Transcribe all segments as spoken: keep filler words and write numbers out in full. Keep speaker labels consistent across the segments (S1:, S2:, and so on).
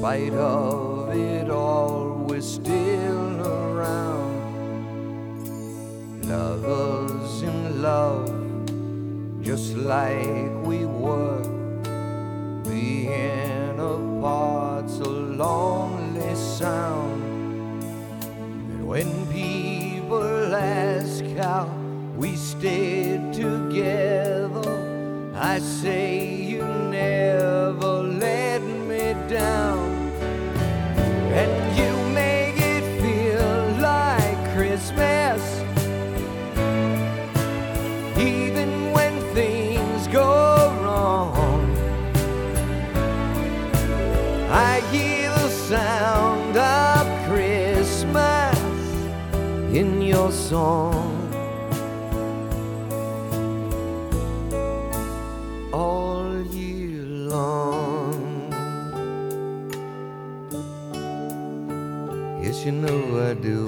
S1: spite of it all, we're still around. Lovers in love, just like we were. Being apart's a lonely sound. And when people ask how we stayed together, I say you never let me down. And you make it feel like Christmas, even when things go wrong. I hear the sound of Christmas in your song. All year long. Yes, you know I do.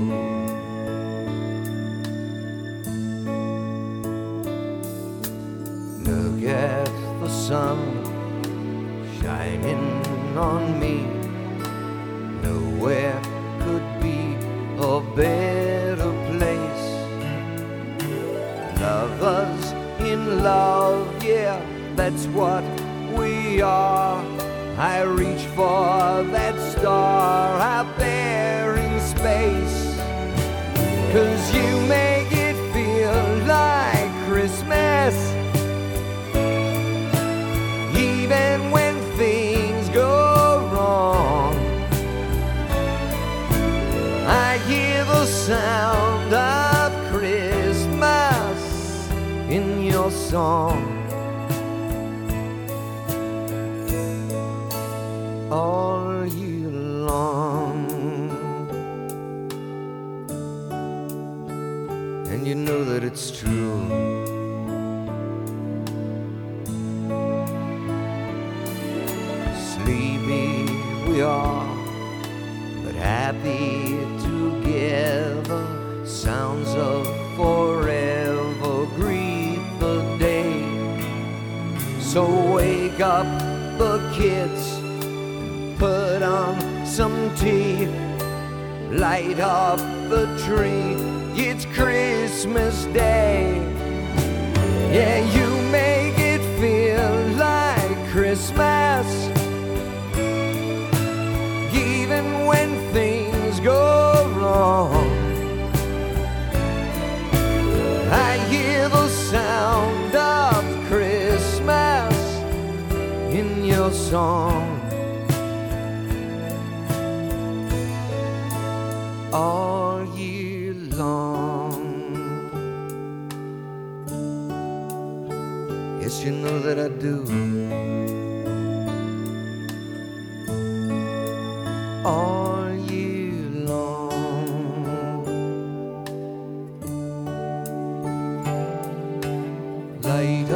S1: Look at the sun shining on me. Nowhere could be a better place. Lovers in love, yeah, that's what we are. I reach for that star out there in space, 'cause you make it feel like Christmas, even when things go wrong. I hear the sound of Christmas in your song. All year long. And you know that it's true. Sleepy we are, but happy together. Sounds of forever greet the day. So wake up the kids, put on some tea, light up the tree. It's Christmas Day. Yeah, you make it feel like Christmas, even when things go wrong. I hear the sound of Christmas in your song. All year long. Yes, you know that I do. All year long. Light